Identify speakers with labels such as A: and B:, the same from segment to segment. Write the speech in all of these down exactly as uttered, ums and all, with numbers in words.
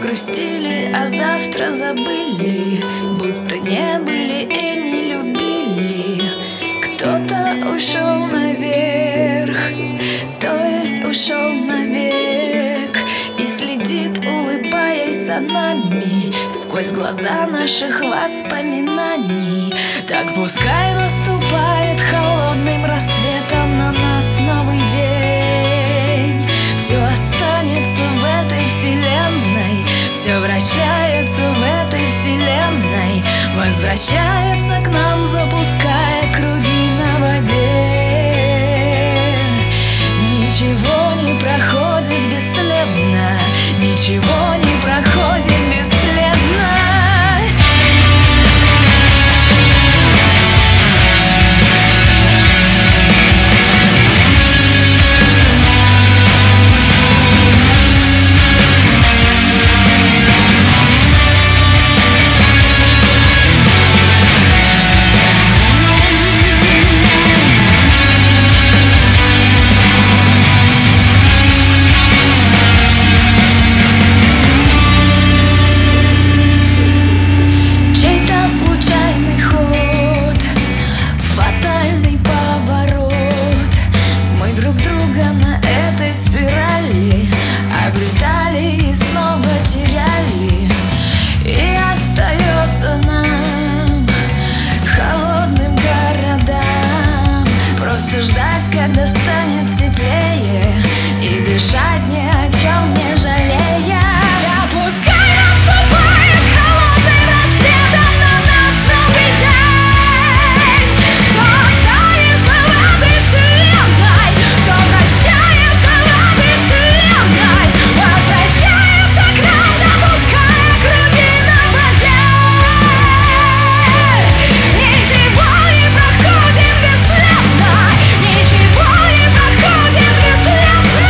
A: грустили, а завтра забыли, будто не были и не любили. Кто-то ушел наверх, то есть ушел навек, и следит, улыбаясь за нами сквозь глаза наших воспоминаний. Так пускай наступает холодным рассветом на нас новый день. Все останется в этой вселенной, все вращается в этой вселенной, возвращается к нам, запуская круги на воде. Ничего не проходит бесследно, ничего не проходит бесследно. Ждать, когда станет теплее, и дышать ни о чем не жалея. Да пускай наступает холодным рассветом на нас новый день. Все останется в этой вселенной, все вращается в этой вселенной, возвращается к нам, запуская круги на воде. Ничего не проходит бесследно, ничего не проходит бесследно.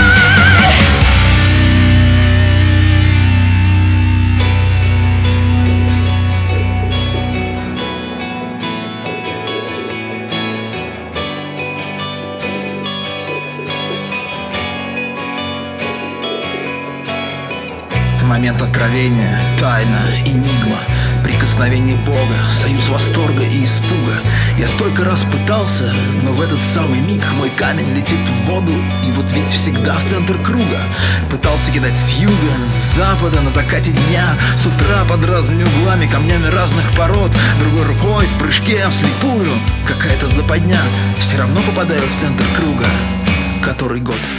B: Момент откровения, тайна, энигма, прикосновение Бога, союз восторга и испуга. Я столько раз пытался, но в этот самый миг мой камень летит в воду, и вот ведь всегда в центр круга. Пытался кидать с юга, с запада, на закате дня, с утра под разными углами, камнями разных пород, другой рукой в прыжке вслепую. Какая-то западня, все равно попадаю в центр круга. Который год?